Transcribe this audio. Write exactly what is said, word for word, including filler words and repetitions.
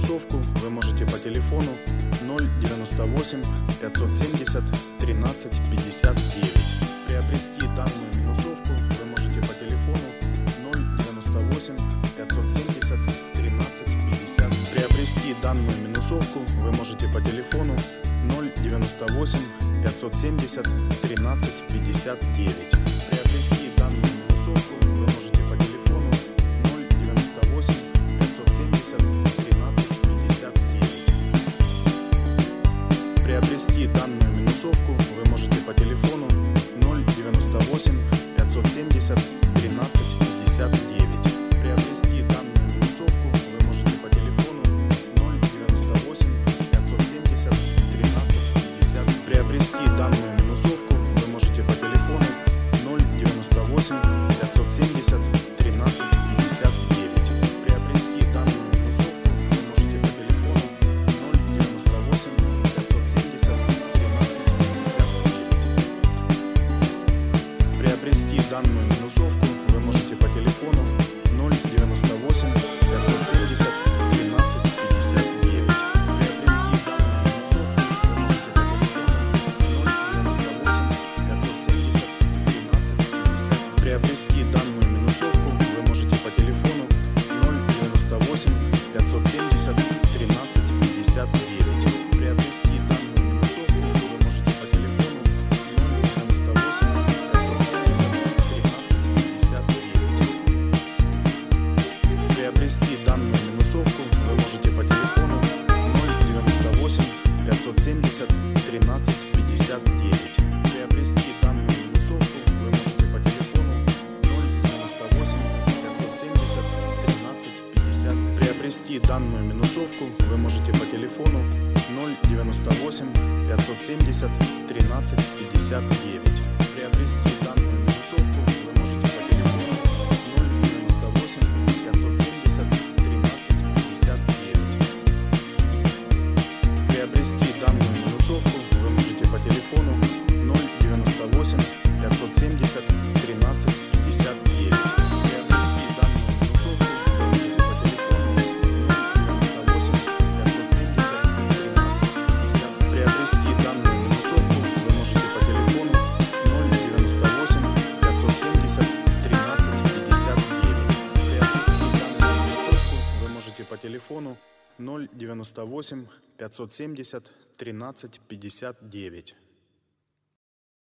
минусовку вы можете по телефону ноль девяносто восемь пятьсот семьдесят тринадцать пятьдесят девять. Приобрести данную минусовку вы можете по телефону ноль девяносто восемь пятьсот семьдесят тринадцать пятьдесят. Приобрести данную минусовку вы можете по телефону ноль девяносто восемь пятьсот семьдесят тринадцать пятьдесят девять. Приобрести данную минусовку вы можете по телефону ноль девяносто восемь пятьсот семьдесят тринадцать пятьдесят девять. Приобрести данную минусовку вы можете по телефону ноль девяносто восемь пятьсот семьдесят тринадцать пятьдесят девять. Приобрести данную минусовку вы можете по телефону ноль девяносто восемь пятьсот семьдесят тринадцать пятьдесят. Приобрести данную минусовку вы можете по телефону ноль девяносто восемь пятьсот семьдесят тринадцать пятьдесят девять. Приобрести данную минусовку вы можете по телефону ноль девяносто восемь пятьсот семьдесят тринадцать пятьдесят девять. Приобрести данную минусовку вы можете по телефону ноль девяносто восемь пятьсот семьдесят тринадцать пятьдесят девять. Приобрести данную минусовку вы можете по телефону ноль девяносто восемь пятьсот семьдесят тринадцать пятьдесят девять. Приобрести данную минусовку вы можете по телефону ноль девяносто восемь пятьсот семьдесят тринадцать пятьдесят девять. Приобрести данную минусовку вы можете по телефону ноль девяносто восемь пятьсот семьдесят тринадцать пятьдесят девять. Приобрести данную минусовку вы можете по телефону ноль девяносто восемь пятьсот семьдесят тринадцать пятьдесят. Приобрести данную минусовку вы можете по телефону ноль девяносто восемь пятьсот семьдесят тринадцать пятьдесят девять. Приобрести данную минусовку вы можете по телефону ноль девяносто восемь пятьсот семьдесят тринадцать пятьдесят девять. Приобрести данную минусовку вы можете по телефону ноль девяносто восемь пятьсот семьдесят тринадцать пятьдесят девять. Приобрести данную минусовку вы можете по телефону ноль девяносто восемь пятьсот семьдесят тринадцать пятьдесят девять. Приобрести данную минусовку вы можете по телефону ноль девяносто восемь пятьсот семьдесят тринадцать пятьдесят девять.